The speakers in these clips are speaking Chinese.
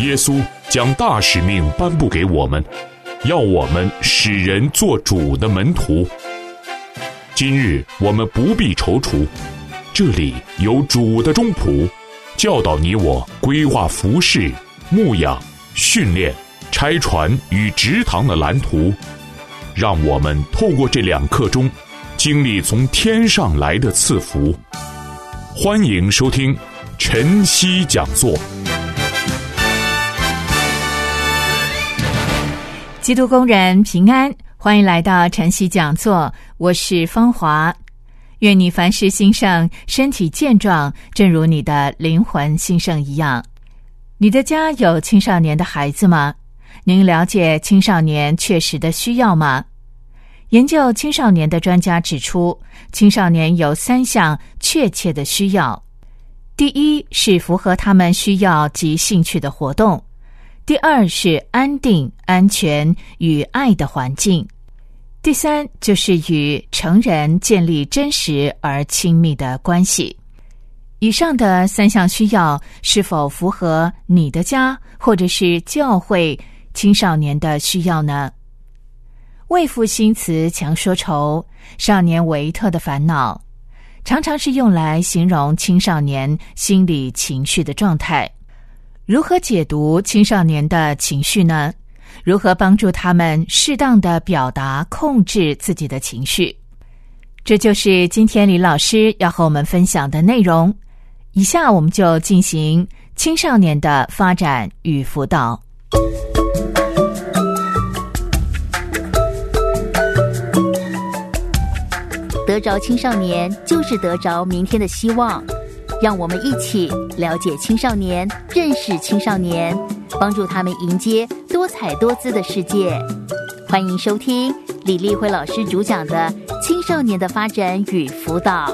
耶稣将大使命颁布给我们，要我们使人做主的门徒。今日我们不必踌躇，这里有主的中仆，教导你我规划服事、牧养、训练、拆船与植堂的蓝图，让我们透过这2课中经历从天上来的赐福。欢迎收听晨曦讲座。 基督工人平安，欢迎来到晨曦讲座，我是芳华。愿你凡事兴盛，身体健壮，正如你的灵魂兴盛一样。你的家有青少年的孩子吗？您了解青少年确实的需要吗？研究青少年的专家指出，青少年有3项确切的需要。第一是符合他们需要及兴趣的活动。第二是安定、安全与爱的环境。第3就是与成人建立真实而亲密的关系。以上的3项需要是否符合你的家或者是教会青少年的需要呢？为赋新词强说愁，少年维特的烦恼，常常是用来形容青少年心理情绪的状态。如何解读青少年的情绪呢？如何帮助他们适当的表达、控制自己的情绪？这就是今天李老师要和我们分享的内容。以下我们就进行青少年的发展与辅导。 得着青少年，就是得着明天的希望。让我们一起了解青少年，认识青少年，帮助他们迎接多彩多姿的世界。欢迎收听李丽慧老师主讲的青少年的发展与辅导。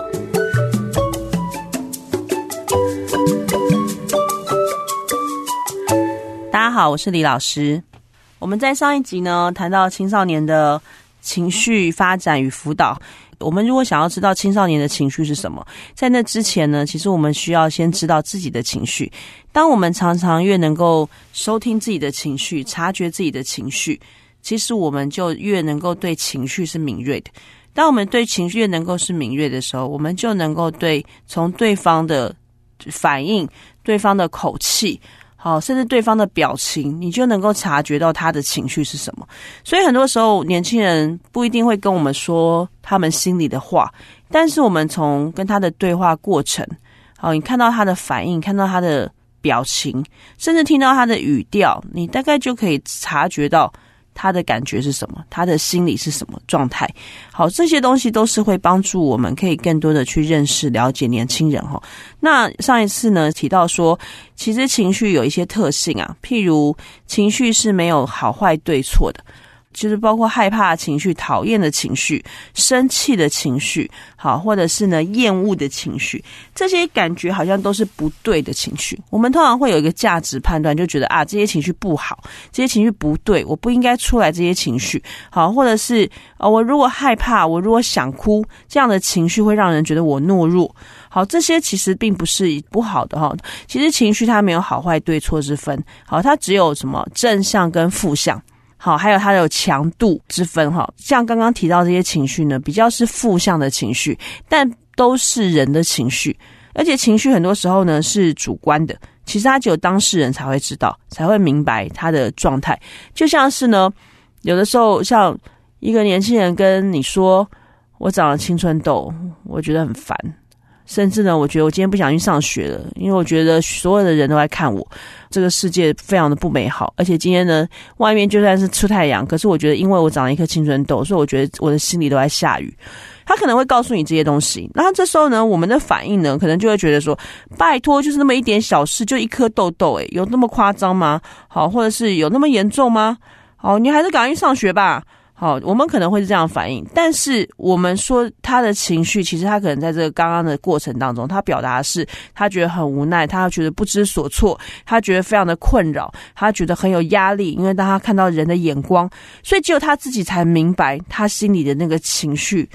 大家好，我是李老师。我们在上一集呢谈到青少年的情绪发展与辅导。我们如果想要知道青少年的情绪是什么，在那之前呢，其实我们需要先知道自己的情绪。当我们常常越能够收听自己的情绪，察觉自己的情绪，其实我们就越能够对情绪是敏锐的。当我们对情绪越能够是敏锐的时候，我们就能够从对方的反应、对方的口气，好，甚至对方的表情，你就能够察觉到他的情绪是什么。所以很多时候年轻人不一定会跟我们说他们心里的话，但是我们从跟他的对话过程，好，你看到他的反应，看到他的表情，甚至听到他的语调，你大概就可以察觉到他的感觉是什么，他的心理是什么状态。好，这些东西都是会帮助我们可以更多的去认识了解年轻人。那上一次呢提到说，其实情绪有一些特性啊，譬如情绪是没有好坏对错的，就是包括害怕的情绪、讨厌的情绪、生气的情绪，好，或者是呢厌恶的情绪，这些感觉好像都是不对的情绪。我们通常会有一个价值判断，就觉得这些情绪不好，这些情绪不对，我不应该出来这些情绪，好，或者是我如果害怕，我如果想哭，这样的情绪会让人觉得我懦弱。好，这些其实并不是不好的哈。其实情绪它没有好坏对错之分，好，它只有什么正向跟负向。好，还有它有强度之分哈。像刚刚提到这些情绪呢，比较是负向的情绪，但都是人的情绪，而且情绪很多时候呢是主观的，其实它只有当事人才会知道，才会明白他的状态。就像是呢，有的时候像一个年轻人跟你说，我长了青春痘，我觉得很烦。甚至呢，我觉得我今天不想去上学了，因为我觉得所有的人都在看我，这个世界非常的不美好。而且今天呢，外面就算是出太阳，可是我觉得因为我长了一颗青春痘，所以我觉得我的心里都在下雨。他可能会告诉你这些东西，然后这时候呢，我们的反应呢，可能就会觉得说，拜托，就是那么一点小事，就一颗痘痘，有那么夸张吗？好，或者是有那么严重吗？好，你还是赶快去上学吧。好，我们可能会是这样反应，但是我们说他的情绪，其实他可能在这个刚刚的过程当中，他表达的是他觉得很无奈，他觉得不知所措，他觉得非常的困扰，他觉得很有压力，因为当他看到人的眼光，所以只有他自己才明白他心里的那个情绪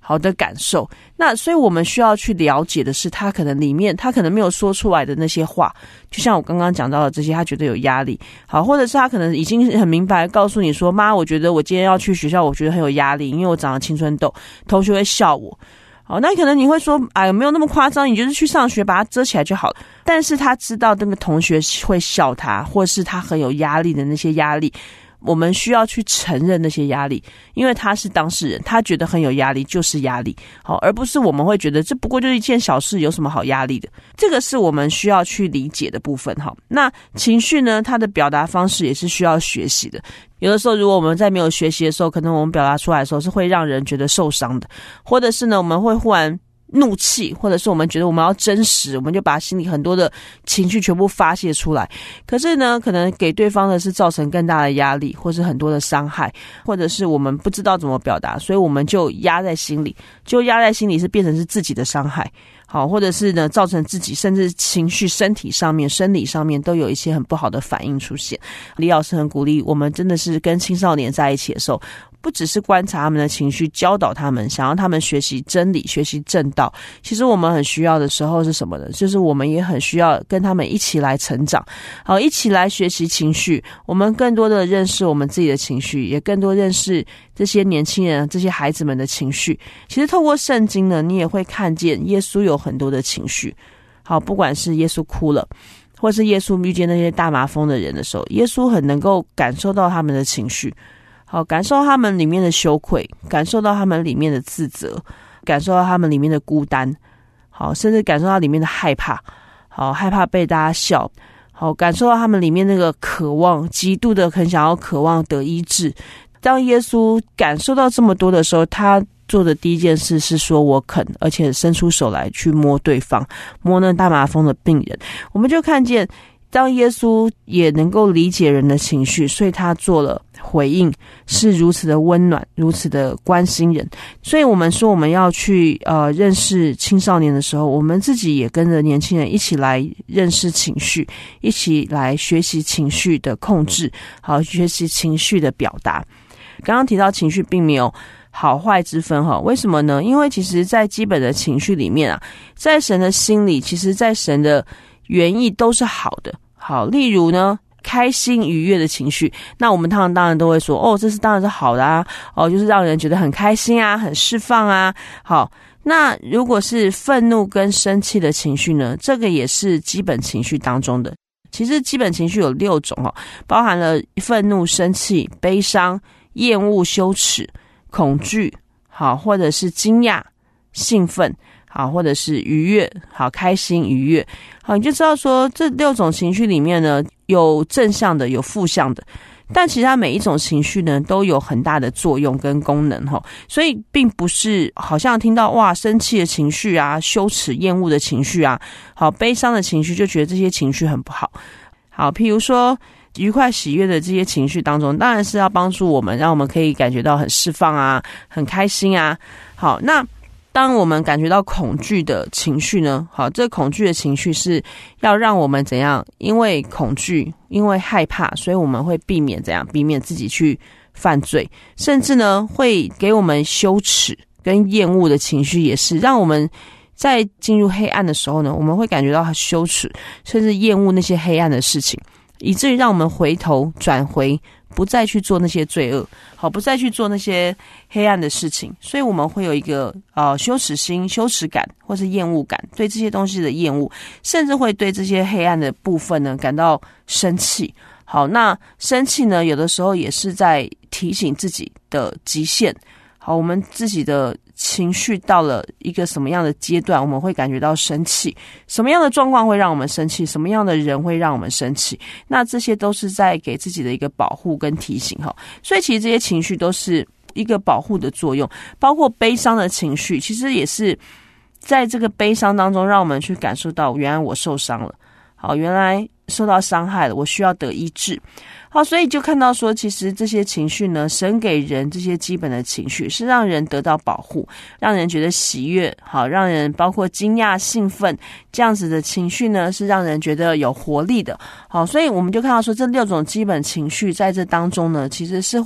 好的感受。那所以我们需要去了解的是他可能里面他可能没有说出来的那些话，就像我刚刚讲到的这些，他觉得有压力，好，或者是他可能已经很明白告诉你说，妈，我觉得我今天要去学校，我觉得很有压力，因为我长了青春痘，同学会笑我。好，那可能你会说，哎，没有那么夸张，你就是去上学把它遮起来就好了。但是他知道那个同学会笑他，或是他很有压力的那些压力，我们需要去承认那些压力，因为他是当事人，他觉得很有压力就是压力，好，而不是我们会觉得这不过就是一件小事，有什么好压力的。这个是我们需要去理解的部分。好，那情绪呢，它的表达方式也是需要学习的。有的时候如果我们在没有学习的时候，可能我们表达出来的时候是会让人觉得受伤的，或者是呢我们会忽然怒气，或者是我们觉得我们要真实，我们就把心里很多的情绪全部发泄出来，可是呢可能给对方的是造成更大的压力，或是很多的伤害，或者是我们不知道怎么表达，所以我们就压在心里，是变成是自己的伤害，好，或者是呢造成自己甚至情绪身体上面生理上面都有一些很不好的反应出现。李老师很鼓励我们真的是跟青少年在一起的时候，不只是观察他们的情绪，教导他们，想要他们学习真理，学习正道。其实我们很需要的时候是什么呢？就是我们也很需要跟他们一起来成长，好，一起来学习情绪，我们更多的认识我们自己的情绪，也更多认识这些年轻人这些孩子们的情绪。其实透过圣经呢，你也会看见耶稣有很多的情绪，好，不管是耶稣哭了，或是耶稣遇见那些大麻风的人的时候，耶稣很能够感受到他们的情绪，好，感受到他们里面的羞愧，感受到他们里面的自责，感受到他们里面的孤单，好，甚至感受到里面的害怕，好，害怕被大家笑，好，感受到他们里面那个渴望，极度的很想要渴望得医治。当耶稣感受到这么多的时候，他做的第一件事是说我肯，而且伸出手来去摸对方，摸那大麻风的病人。我们就看见当耶稣也能够理解人的情绪，所以他做了回应，是如此的温暖，如此的关心人。所以我们说我们要去认识青少年的时候，我们自己也跟着年轻人一起来认识情绪，一起来学习情绪的控制，好，学习情绪的表达。刚刚提到情绪并没有好坏之分，为什么呢？因为其实在基本的情绪里面啊，在神的心里，其实在神的原意都是好的。好，例如呢开心愉悦的情绪，那我们当然都会说，这是当然是好的啊，就是让人觉得很开心啊，很释放啊。好，那如果是愤怒跟生气的情绪呢，这个也是基本情绪当中的。其实基本情绪有6种，包含了愤怒、生气、悲伤、厌恶、羞耻、恐惧，好，或者是惊讶、兴奋，好，或者是愉悦，好，开心、愉悦，好，你就知道说这6种情绪里面呢，有正向的，有负向的，但其实它每一种情绪呢都有很大的作用跟功能，所以并不是好像听到哇生气的情绪啊，羞耻厌恶的情绪啊，好，悲伤的情绪就觉得这些情绪很不好。好，譬如说愉快喜悦的这些情绪当中，当然是要帮助我们，让我们可以感觉到很释放啊，很开心啊。好，那当我们感觉到恐惧的情绪呢，好，这恐惧的情绪是要让我们怎样？因为恐惧，因为害怕，所以我们会避免怎样？避免自己去犯罪，甚至呢会给我们羞耻跟厌恶的情绪，也是让我们在进入黑暗的时候呢，我们会感觉到羞耻，甚至厌恶那些黑暗的事情，以至于让我们回头转回，不再去做那些罪恶，好，不再去做那些黑暗的事情。所以我们会有一个羞耻心、羞耻感或是厌恶感，对这些东西的厌恶，甚至会对这些黑暗的部分呢感到生气。好，那生气呢，有的时候也是在提醒自己的极限。好，我们自己的情绪到了一个什么样的阶段，我们会感觉到生气，什么样的状况会让我们生气，什么样的人会让我们生气，那这些都是在给自己的一个保护跟提醒。所以其实这些情绪都是一个保护的作用，包括悲伤的情绪，其实也是在这个悲伤当中让我们去感受到，原来我受伤了，好，原来受到伤害了，我需要得医治。好，所以就看到说，其实这些情绪呢，神给人这些基本的情绪是让人得到保护，让人觉得喜悦，好，让人包括惊讶、兴奋这样子的情绪呢，是让人觉得有活力的。好，所以我们就看到说，这6种基本情绪在这当中呢，其实是会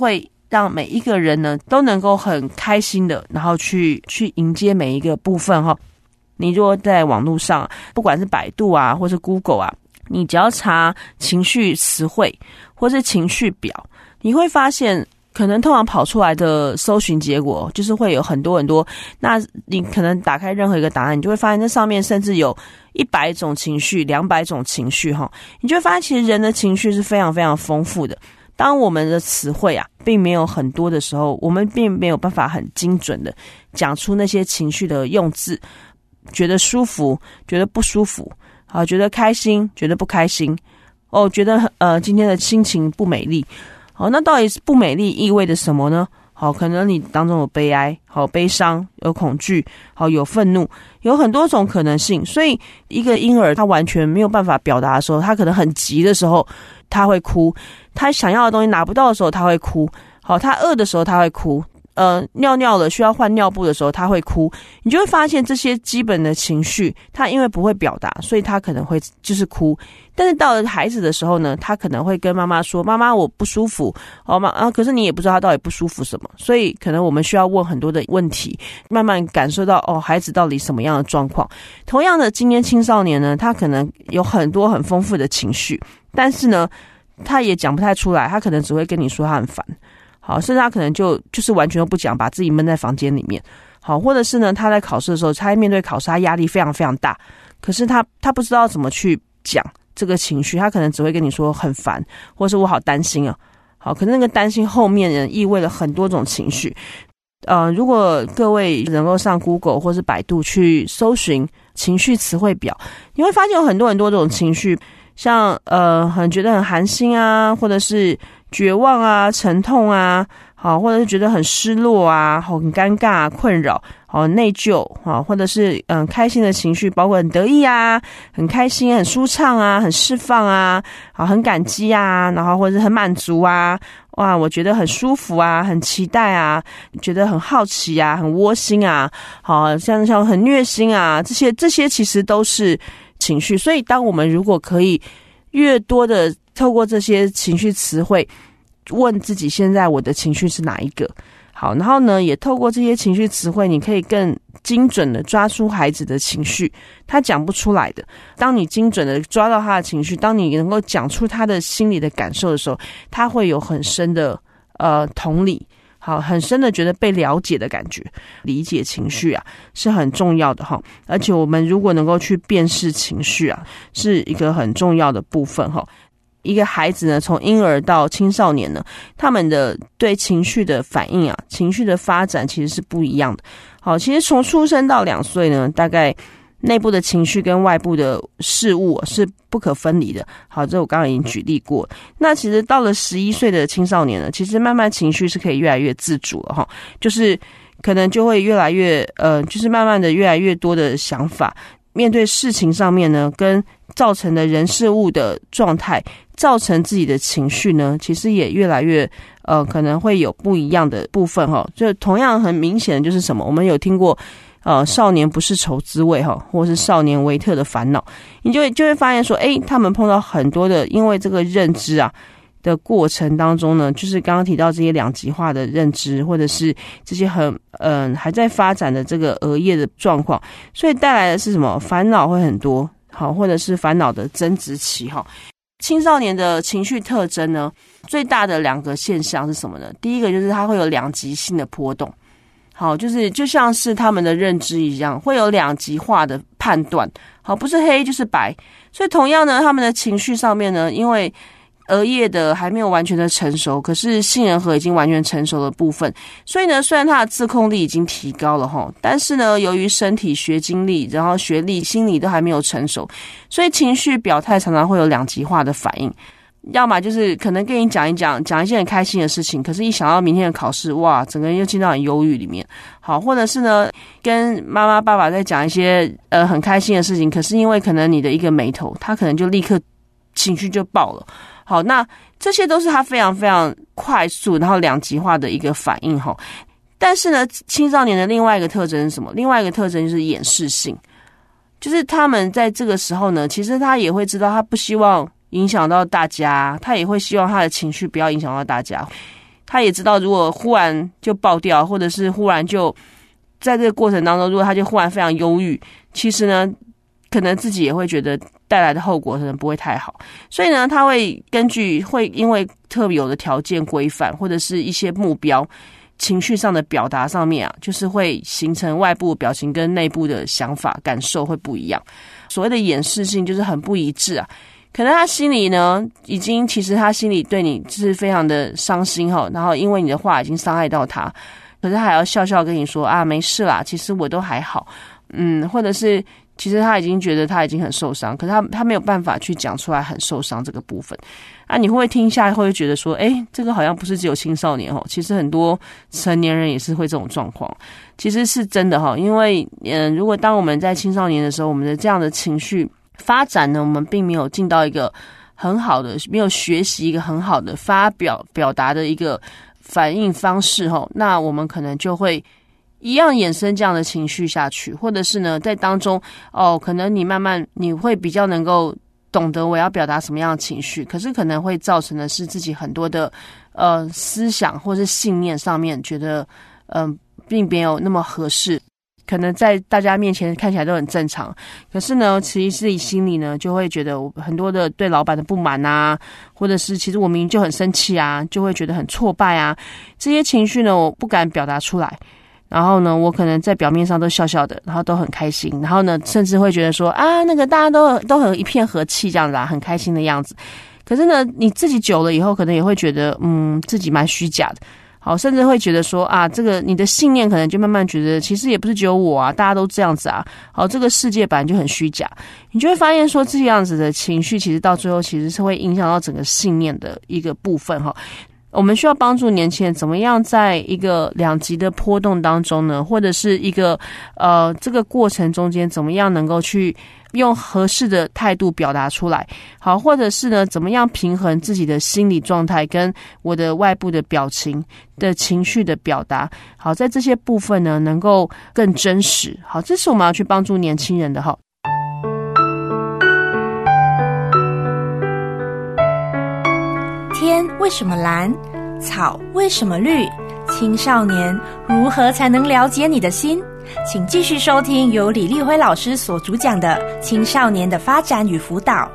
让每一个人呢都能够很开心的，然后去迎接每一个部分哈。你如果在网络上，不管是百度啊，或是 Google 啊，你只要查情绪词汇或是情绪表，你会发现可能通常跑出来的搜寻结果就是会有很多很多，那你可能打开任何一个答案，你就会发现那上面甚至有100种情绪、200种情绪哈，你就会发现其实人的情绪是非常非常丰富的。当我们的词汇啊并没有很多的时候，我们并没有办法很精准的讲出那些情绪的用字，觉得舒服，觉得不舒服，好，觉得开心，觉得不开心，哦，觉得今天的心情不美丽。好，那到底是不美丽意味着什么呢？好，可能你当中有悲哀，好，悲伤，有恐惧，好，有愤怒，有很多种可能性。所以一个婴儿他完全没有办法表达的时候，他可能很急的时候他会哭，他想要的东西拿不到的时候他会哭，好，他饿的时候他会哭，尿尿了需要换尿布的时候他会哭。你就会发现这些基本的情绪他因为不会表达，所以他可能会就是哭。但是到了孩子的时候呢，他可能会跟妈妈说，妈妈我不舒服，可是你也不知道他到底不舒服什么，所以可能我们需要问很多的问题，慢慢感受到孩子到底什么样的状况。同样的，今天青少年呢，他可能有很多很丰富的情绪，但是呢他也讲不太出来，他可能只会跟你说他很烦，好，甚至他可能就是完全都不讲，把自己闷在房间里面，好，或者是呢他在考试的时候，他在面对考试他压力非常非常大，可是他不知道怎么去讲这个情绪，他可能只会跟你说很烦，或是我好担心啊，好，可是那个担心后面人意味了很多种情绪。如果各位能够上 Google 或是百度去搜寻情绪词汇表，你会发现有很多很多种情绪，像很觉得很寒心啊，或者是绝望啊、沉痛啊，好，或者是觉得很失落啊、很尴尬啊、困扰、内疚啊，或者是开心的情绪，包括很得意啊、很开心、很舒畅啊、很释放啊、很感激啊，然后或者是很满足啊，哇，我觉得很舒服啊，很期待啊，觉得很好奇啊，很窝心啊，好，像很虐心啊，这些其实都是情绪。所以当我们如果可以越多的透过这些情绪词汇问自己现在我的情绪是哪一个，好，然后呢也透过这些情绪词汇，你可以更精准的抓出孩子的情绪，他讲不出来的，当你精准的抓到他的情绪，当你能够讲出他的心里的感受的时候，他会有很深的同理，好，很深的觉得被了解的感觉。理解情绪啊是很重要的哈，而且我们如果能够去辨识情绪啊，是一个很重要的部分哈。一个孩子呢，从婴儿到青少年呢，他们的对情绪的反应啊，情绪的发展其实是不一样的。好，其实从出生到2岁呢，大概内部的情绪跟外部的事物是不可分离的。好，这我刚刚已经举例过。那其实到了11岁的青少年呢，其实慢慢情绪是可以越来越自主了哈，就是可能就会越来越就是慢慢的越来越多的想法，面对事情上面呢，跟造成的人事物的状态，造成自己的情绪呢，其实也越来越可能会有不一样的部分哈。就同样很明显的就是什么，我们有听过少年不是愁滋味哈，或是少年维特的烦恼，你就会发现说，他们碰到很多的，因为这个认知啊的过程当中呢，就是刚刚提到这些两极化的认知，或者是这些还在发展的这个额叶的状况，所以带来的是什么？烦恼会很多，好，或者是烦恼的增值期哈。青少年的情绪特征呢，最大的2个现象是什么呢？第一个就是它会有2极性的波动，好，就像是他们的认知一样，会有2极化的判断，好，不是黑就是白。所以同样呢，他们的情绪上面呢，因为额叶的还没有完全的成熟，可是杏仁核已经完全成熟的部分，所以呢，虽然他的自控力已经提高了齁，但是呢，由于身体学经历，然后学历、心理都还没有成熟，所以情绪表态常常会有2极化的反应。要么就是可能跟你讲一些很开心的事情，可是一想到明天的考试，哇，整个人又进到很忧郁里面。好，或者是呢，跟妈妈爸爸在讲一些很开心的事情，可是因为可能你的一个眉头，他可能就立刻情绪就爆了。好，那这些都是他非常非常快速，然后2极化的一个反应哈。但是呢，青少年的另外一个特征是什么？另外一个特征就是掩饰性，就是他们在这个时候呢，其实他也会知道他不希望影响到大家，他也会希望他的情绪不要影响到大家。 他也知道如果忽然就爆掉，或者是忽然就在这个过程当中，如果他就忽然非常忧郁，其实呢可能自己也会觉得带来的后果可能不会太好，所以呢他会因为特别有的条件规范或者是一些目标，情绪上的表达上面啊，就是会形成外部的表情跟内部的想法感受会不一样。所谓的掩饰性就是很不一致啊，可能他心里呢其实他心里对你是非常的伤心齁，然后因为你的话已经伤害到他，可是他还要笑笑跟你说啊没事啦，其实我都还好，或者是其实他已经觉得他已经很受伤，可是他没有办法去讲出来很受伤这个部分啊。你会不会听下来会觉得说这个好像不是只有青少年其实很多成年人也是会这种状况，其实是真的因为如果当我们在青少年的时候，我们的这样的情绪发展呢，我们并没有进到一个很好的，没有学习一个很好的表达的一个反应方式那我们可能就会一样衍生这样的情绪下去，或者是呢在当中可能你会比较能够懂得我要表达什么样的情绪，可是可能会造成的是自己很多的思想或是信念上面觉得并没有那么合适，可能在大家面前看起来都很正常，可是呢其实自己心里呢就会觉得很多的对老板的不满啊，或者是其实我明明就很生气啊，就会觉得很挫败啊，这些情绪呢我不敢表达出来，然后呢我可能在表面上都笑笑的，然后都很开心，然后呢甚至会觉得说那个大家都很一片和气这样子很开心的样子，可是呢你自己久了以后可能也会觉得自己蛮虚假的，好，甚至会觉得说这个你的信念可能就慢慢觉得其实也不是只有我啊，大家都这样子啊，好，这个世界本来就很虚假，你就会发现说这样子的情绪其实到最后其实是会影响到整个信念的一个部分我们需要帮助年轻人怎么样在一个两极的波动当中呢，或者是一个这个过程中间怎么样能够去用合适的态度表达出来，好，或者是呢怎么样平衡自己的心理状态跟我的外部的表情的情绪的表达，好，在这些部分呢能够更真实，好，这是我们要去帮助年轻人的天为什么蓝？草为什么绿？青少年如何才能了解你的心？请继续收听由李立辉老师所主讲的《青少年的发展与辅导》。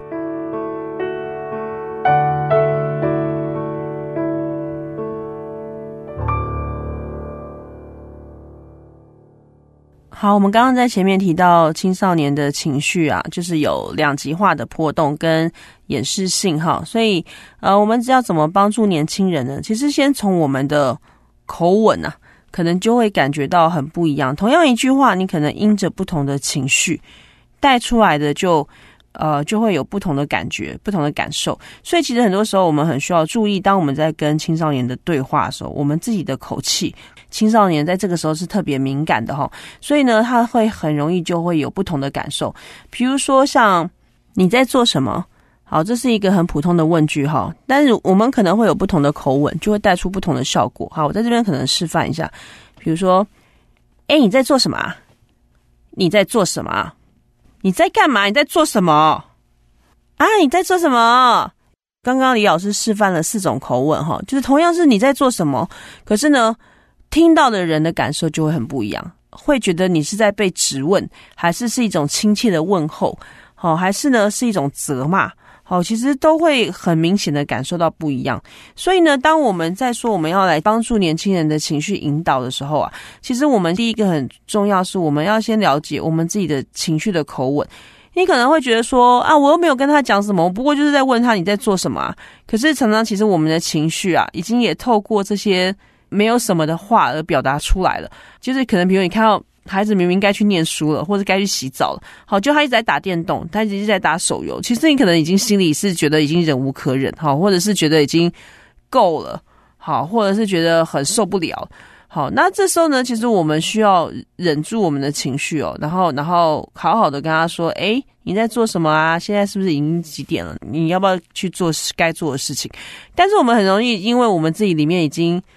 好，我们刚刚在前面提到青少年的情绪就是有两极化的波动跟掩饰性所以我们要怎么帮助年轻人呢？其实先从我们的口吻可能就会感觉到很不一样，同样一句话你可能因着不同的情绪带出来的就会有不同的感觉，不同的感受，所以其实很多时候我们很需要注意，当我们在跟青少年的对话的时候，我们自己的口气，青少年在这个时候是特别敏感的所以呢他会很容易就会有不同的感受，比如说像你在做什么，好，这是一个很普通的问句但是我们可能会有不同的口吻，就会带出不同的效果。好，我在这边可能示范一下，比如说你在做什么你在做什么？你在干嘛？你在做什么？你在做什么？刚刚李老师示范了4种口吻就是同样是你在做什么，可是呢听到的人的感受就会很不一样，会觉得你是在被质问，还是一种亲切的问候，还是呢是一种责骂，其实都会很明显的感受到不一样。所以呢当我们在说我们要来帮助年轻人的情绪引导的时候其实我们第一个很重要是我们要先了解我们自己的情绪的口吻。你可能会觉得说我又没有跟他讲什么，我不过就是在问他你在做什么可是常常其实我们的情绪已经也透过这些没有什么的话而表达出来了，就是可能比如你看到孩子明明该去念书了，或者该去洗澡了，好，就他一直在打电动，他一直在打手游，其实你可能已经心里是觉得已经忍无可忍，好，或者是觉得已经够了，好，或者是觉得很受不了。好，那这时候呢，其实我们需要忍住我们的情绪然后好好的跟他说，你在做什么现在是不是已经几点了？你要不要去做该做的事情？但是我们很容易因为我们自己里面已经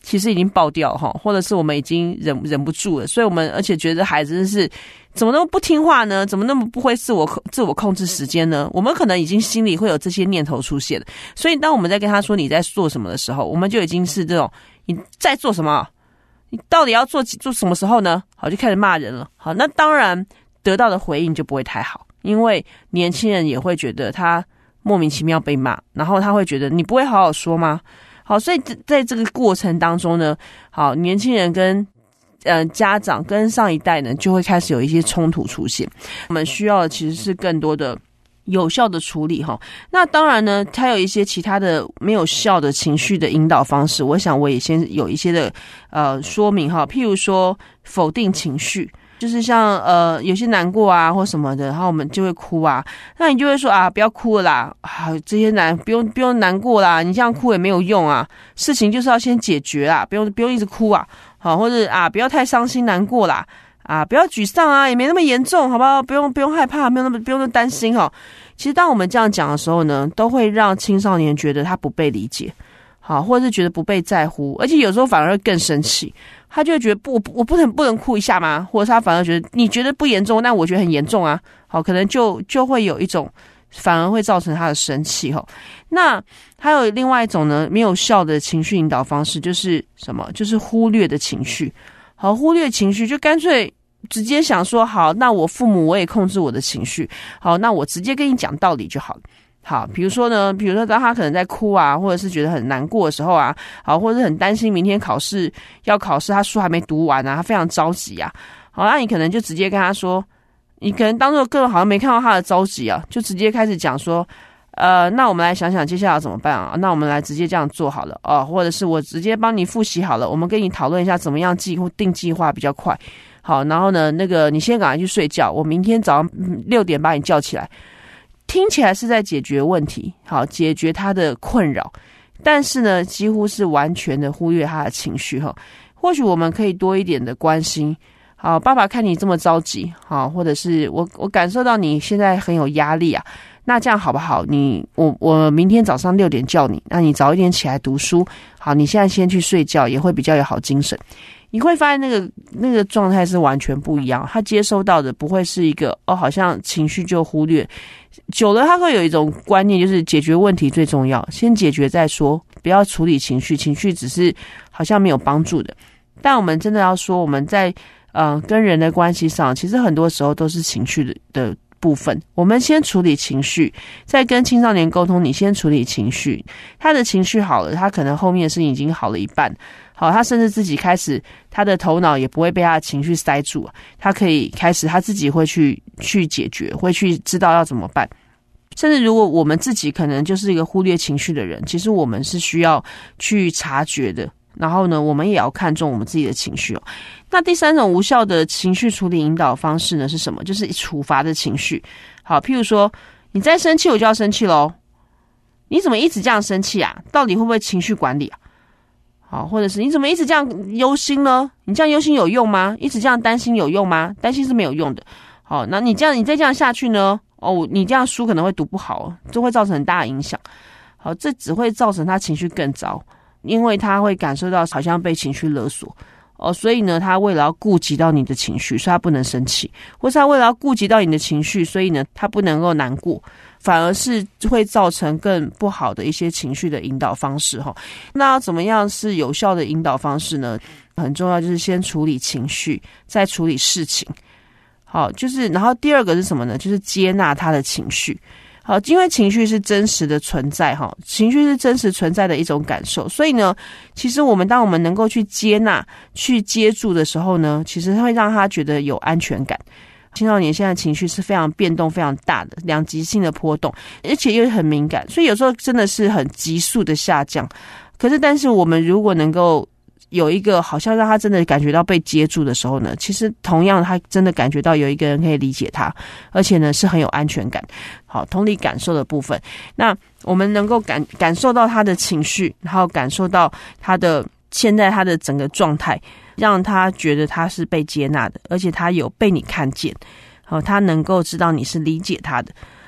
其实已经爆掉哈，或者是我们已经忍不住了，所以我们而且觉得孩子真是怎么那么不听话呢？怎么那么不会自我控制时间呢？我们可能已经心里会有这些念头出现，所以当我们在跟他说你在做什么的时候，我们就已经是这种你在做什么？你到底要做什么时候呢？好，就开始骂人了。好，那当然得到的回应就不会太好，因为年轻人也会觉得他莫名其妙被骂，然后他会觉得你不会好好说吗？好，所以在这个过程当中呢，好，年轻人跟家长跟上一代呢，就会开始有一些冲突出现。我们需要的其实是更多的有效的处理哈。那当然呢，它有一些其他的没有效的情绪的引导方式，我想我也先有一些的说明哈。譬如说否定情绪。就是像有些难过啊或什么的，然后我们就会哭啊，那你就会说啊不要哭了啦，这些不用难过啦，你这样哭也没有用啊，事情就是要先解决啦，不用一直哭啊，好，或者啊不要太伤心难过啦，啊不要沮丧啊，也没那么严重，好不好？不用害怕，不用那么担心哈。其实当我们这样讲的时候呢，都会让青少年觉得他不被理解，好，或者是觉得不被在乎，而且有时候反而会更生气。他就会觉得我不能哭一下吗？或者他反而觉得你觉得不严重，但我觉得很严重啊。好，可能就会有一种反而会造成他的生气哈。那还有另外一种呢，没有效的情绪引导方式就是什么？就是忽略的情绪。好，忽略情绪就干脆直接想说，好，那我父母我也控制我的情绪。好，那我直接跟你讲道理就好了。好，比如说当他可能在哭啊，或者是觉得很难过的时候啊，好，或者是很担心明天要考试，他书还没读完啊，他非常着急啊。好，那你可能就直接跟他说，你可能当作个人好像没看到他的着急啊，就直接开始讲说，那我们来想想接下来要怎么办啊？那我们来直接这样做好了哦，或者是我直接帮你复习好了，我们跟你讨论一下怎么样定计划比较快。好，然后呢，你先赶快去睡觉，我明天早上6点把你叫起来。听起来是在解决问题，好，解决他的困扰，但是呢，几乎是完全的忽略他的情绪哈。或许我们可以多一点的关心，好，爸爸看你这么着急，好，或者是我感受到你现在很有压力啊，那这样好不好？我明天早上6点叫你，那你早一点起来读书，好，你现在先去睡觉，也会比较有好精神。你会发现那个状态是完全不一样，他接收到的不会是一个好像情绪就忽略，久了他会有一种观念，就是解决问题最重要，先解决再说，不要处理情绪，情绪只是好像没有帮助的。但我们真的要说，我们在跟人的关系上，其实很多时候都是情绪的部分，我们先处理情绪，再跟青少年沟通，你先处理情绪，他的情绪好了，他可能后面的事情已经好了一半。好，他甚至自己开始，他的头脑也不会被他的情绪塞住，他可以开始他自己会去解决，会去知道要怎么办。甚至如果我们自己可能就是一个忽略情绪的人，其实我们是需要去察觉的。然后呢，我们也要看重我们自己的情绪哦。那第三种无效的情绪处理引导方式呢是什么？就是处罚的情绪。好，譬如说你再生气我就要生气咯，你怎么一直这样生气啊？到底会不会情绪管理啊？好，或者是你怎么一直这样忧心呢？你这样忧心有用吗？一直这样担心有用吗？担心是没有用的。好，那你再这样下去呢？你这样书可能会读不好，这会造成很大的影响。好，这只会造成他情绪更糟，因为他会感受到好像被情绪勒索。所以呢，他为了要顾及到你的情绪，所以他不能生气，或是他为了要顾及到你的情绪，所以呢，他不能够难过，反而是会造成更不好的一些情绪的引导方式哈。那要怎么样是有效的引导方式呢？很重要，就是先处理情绪，再处理事情。好，然后第二个是什么呢？就是接纳他的情绪。好，因为情绪是真实的存在哈，情绪是真实存在的一种感受，所以呢，其实当我们能够去接纳、去接住的时候呢，其实会让他觉得有安全感。青少年现在情绪是非常变动、非常大的，两极性的波动，而且又很敏感，所以有时候真的是很急速的下降。但是我们如果能够有一个好像让他真的感觉到被接住的时候呢，其实同样他真的感觉到有一个人可以理解他，而且呢是很有安全感。好，同理感受的部分，那我们能够感受到他的情绪，然后感受到现在他的整个状态，让他觉得他是被接纳的，而且他有被你看见。好，他能够知道你是理解他的。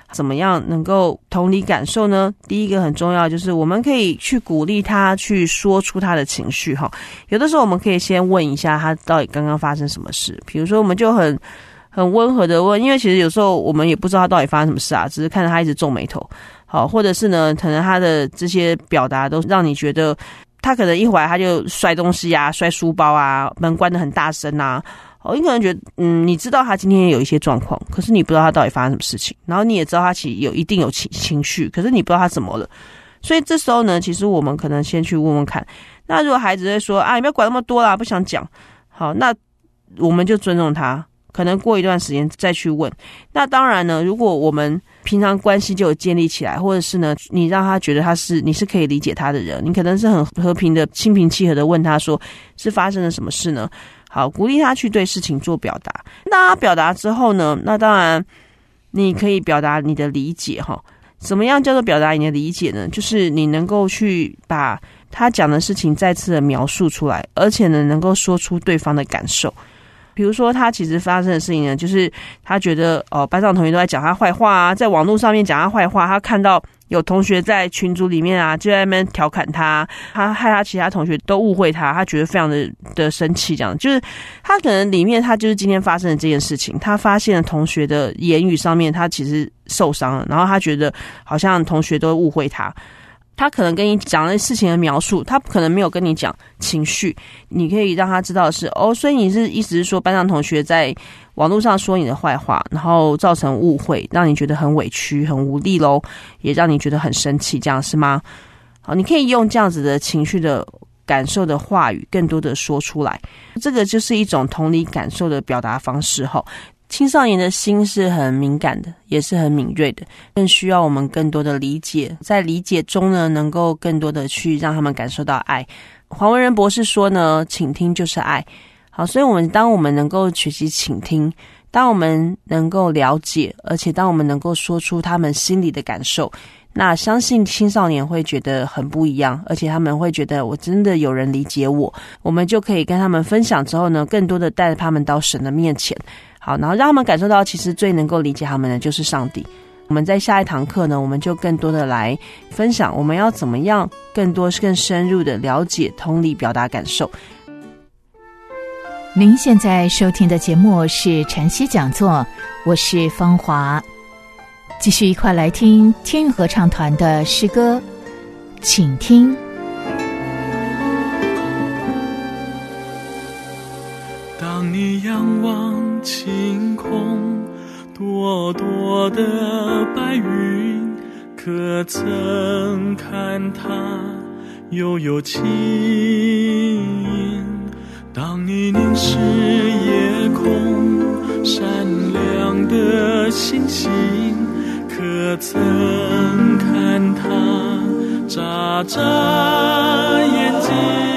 怎么样能够同理感受呢？第一个很重要就是我们可以去鼓励他去说出他的情绪哈。有的时候我们可以先问一下他到底刚刚发生什么事，比如说我们就很温和的问，因为其实有时候我们也不知道他到底发生什么事啊，只是看着他一直皱眉头，好，或者是呢可能他的这些表达都让你觉得他可能一会儿他就摔东西啊，摔书包啊，门关得很大声啊。你可能觉得你知道他今天有一些状况，可是你不知道他到底发生什么事情，然后你也知道他其实一定有情绪，可是你不知道他怎么了。所以这时候呢，其实我们可能先去问问看，那如果孩子会说你不要管那么多啦，不想讲，好，那我们就尊重他，可能过一段时间再去问。那当然呢，如果我们平常关系就有建立起来，或者是呢你让他觉得你是可以理解他的人，你可能是很和平的心平气和的问他说是发生了什么事呢，好，鼓励他去对事情做表达。那他表达之后呢，那当然你可以表达你的理解哈。怎么样叫做表达你的理解呢？就是你能够去把他讲的事情再次的描述出来，而且呢能够说出对方的感受。比如说他其实发生的事情呢，就是他觉得班上同学都在讲他坏话啊，在网络上面讲他坏话，他看到有同学在群组里面啊就在那边调侃他害他其他同学都误会他觉得非常的生气，这样就是他可能里面他就是今天发生的这件事情，他发现了同学的言语上面他其实受伤了，然后他觉得好像同学都误会他可能跟你讲的事情的描述，他可能没有跟你讲情绪，你可以让他知道的是所以你是意思是说班上同学在网络上说你的坏话，然后造成误会，让你觉得很委屈很无力咯，也让你觉得很生气，这样是吗？好，你可以用这样子的情绪的感受的话语更多的说出来，这个就是一种同理感受的表达方式后。青少年的心是很敏感的，也是很敏锐的，更需要我们更多的理解，在理解中呢能够更多的去让他们感受到爱。黄文仁博士说呢，倾听就是爱。好，所以当我们能够学习倾听，当我们能够了解，而且当我们能够说出他们心里的感受，那相信青少年会觉得很不一样，而且他们会觉得我真的有人理解我们就可以跟他们分享之后呢，更多的带着他们到神的面前。好，然后让他们感受到其实最能够理解他们的就是上帝。我们在下一堂课呢，我们就更多的来分享我们要怎么样更深入的了解同理表达感受。 您现在收听的节目是晨曦讲座，我是芳华，继续一块来听天韵合唱团的诗歌，请听。 当你仰望晴空，朵朵的白云，可曾看它悠悠轻盈？当你凝视夜空闪亮的星星，可曾看它眨眨眼睛？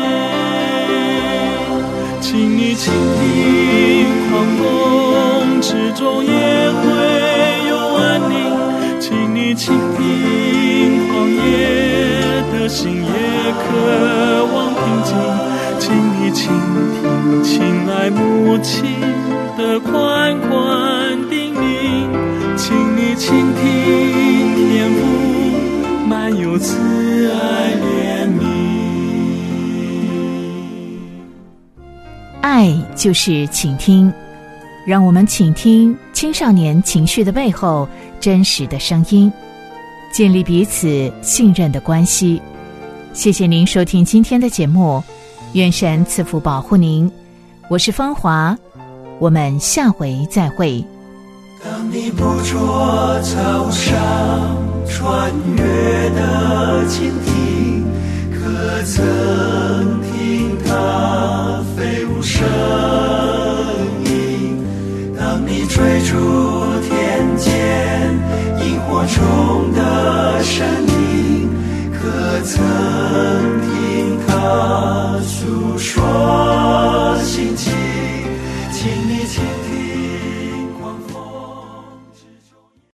请你倾听，狂风之中也会有安宁，请你倾听，狂野的心也渴望平静，请你倾听亲爱母亲的款款叮咛，请你倾听天父满有慈爱怜悯。 爱就是倾听，让我们倾听青少年情绪的背后真实的声音，建立彼此信任的关系。谢谢您收听今天的节目，愿神赐福保护您。我是芳华，我们下回再会。 当你捕捉草上穿越的蜻蜓，可曾听它飞舞声音？当你追逐天间萤火虫的身影，可曾听它诉说心情？